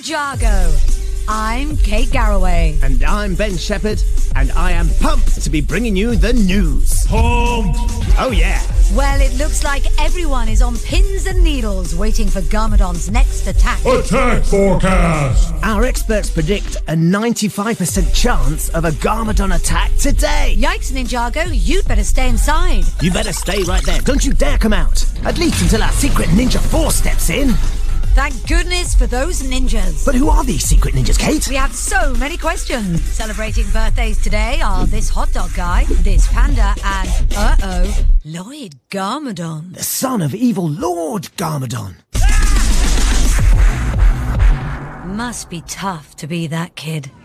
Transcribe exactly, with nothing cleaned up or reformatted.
Ninjago. I'm Kate Garraway. And I'm Ben Shepherd, and I am pumped to be bringing you the news. Pumped! Oh yeah. Well, it looks like everyone is on pins and needles waiting for Garmadon's next attack. Attack forecast! Our experts predict a ninety-five percent chance of a Garmadon attack today. Yikes, Ninjago, you'd better stay inside. You better stay right there. Don't you dare come out. At least until our secret ninja force steps in. Thank goodness for those ninjas. But who are these secret ninjas, Kate? We have so many questions. Celebrating birthdays today are this hot dog guy, this panda, and, uh-oh, Lloyd Garmadon. The son of evil Lord Garmadon. Must be tough to be that kid.